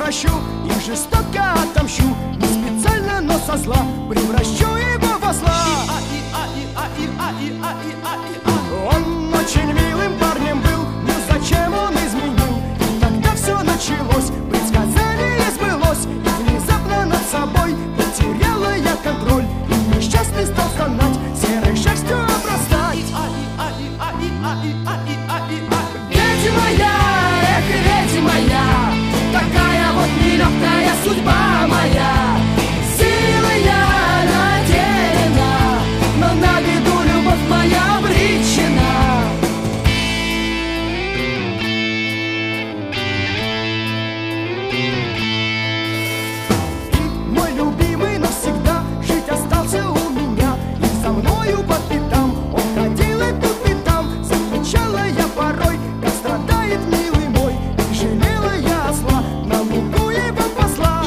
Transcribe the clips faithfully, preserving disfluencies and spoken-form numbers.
прощу и жестоко отомщу. Не специально, но со зла превращу его во зла. Он очень милым парнем был, но зачем он изменил? И тогда все началось, предсказание сбылось, и внезапно над собой потеряла я контроль, и несчастный стал стонать, серой шерстью обрастать. Ведьма я, эх, ведьма я, такая вот нелегкая судьба моя. Силой я наделена, но на беду любовь моя обречена. И мой любимый навсегда жить остался у меня, и за мною по пятам он ходил и тут и там. Замечала я порой, как страдает милый мой, и жалела я осла, на лугу его посла.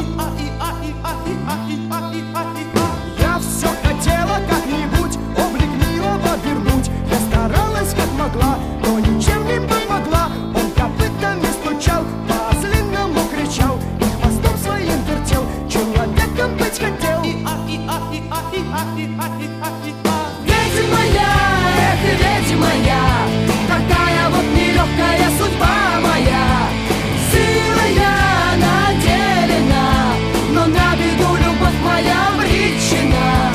Я все хотела как-нибудь облик милого вернуть, я старалась как могла, но ничем не помогла. Он копытами стучал, по-злиному кричал и хвостом своим вертел, человеком быть хотел. Ведьма я, эх, ведьма я, такая вот нелегкая судьба моя. Силой я наделена, но на беду любовь моя обречена.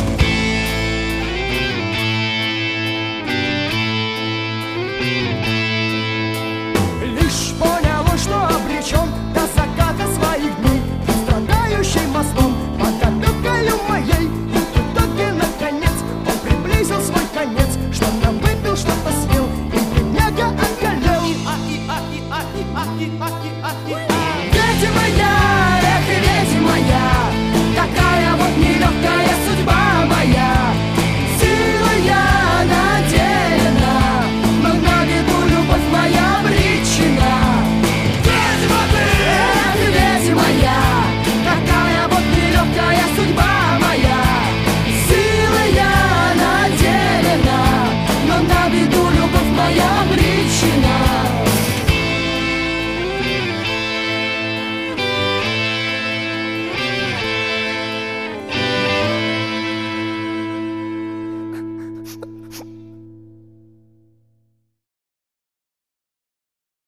Лишь понял он, что обречен до заката своих дней, и страдающий мостом под опекою моей. И в итоге, наконец, он приблизил свой конец, что-то выпил, что-то съел, и бедняга околел. Ведьма я,